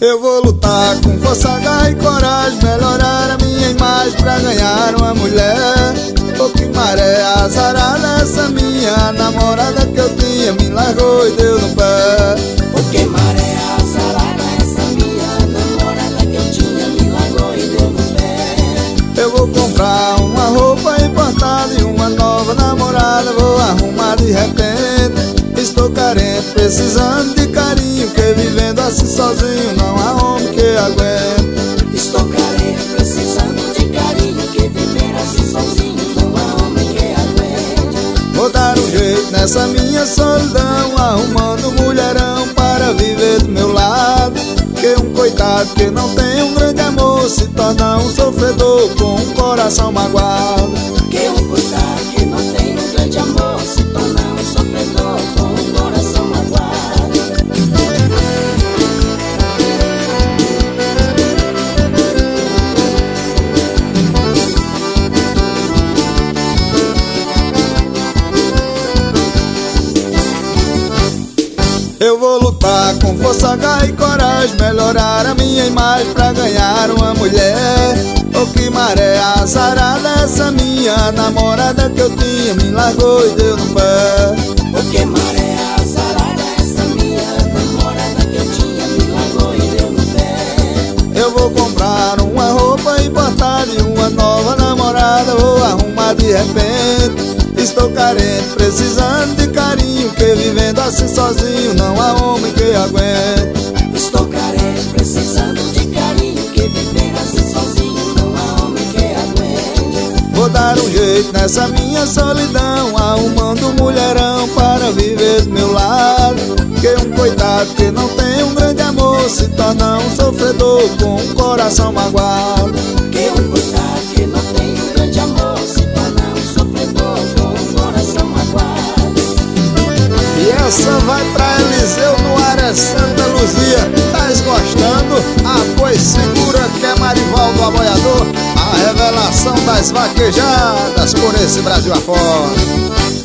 Eu vou lutar com força, garra e coragem, melhorar a minha imagem pra ganhar uma mulher. Oh, que maré azarada, essa minha namorada que eu tinha me largou e deu no pé. Oh, que maré azarada, essa minha namorada que eu tinha me largou e deu no pé. Eu vou comprar uma roupa importada e uma nova namorada vou arrumar de repente. Estou carente, precisando de carinho, que vivendo assim sozinho não há homem que aguente. Estou carente, precisando de carinho, que viver assim sozinho não há homem que aguente. Vou dar um jeito nessa minha solidão, arrumando um mulherão para viver do meu lado. Que um coitado que não tem um grande amor se torna um sofredor com um coração magoado. Que um coitado que não tem um grande amor se torna um sofredor com um coração magoado. Eu vou lutar com força, garra e coragem, melhorar a minha imagem pra ganhar uma mulher. Oh, que maré azarada, essa minha namorada que eu tinha me largou e deu no pé. Oh, que maré azarada, essa minha namorada que eu tinha me largou e deu no pé. Eu vou comprar uma roupa importada e uma nova namorada vou arrumar de repente. Estou carente, precisando de carinho, que vivendo assim sozinho não há homem que aguente. Estou carente, precisando de carinho, que viver assim sozinho não há homem que aguente. Vou dar um jeito nessa minha solidão, arrumando um mulherão para viver do meu lado. Que um coitado que não tem um grande amor se torna um sofredor com um coração magoado. Que um coitado que não tem um grande amor se torna um sofredor com um coração magoado. E essa vai pra Eliseu no Área Santa Luzia. Tais gostando? Ah, pois segura que é Marivaldo Aboiador, a revelação das vaquejadas por esse Brasil afora.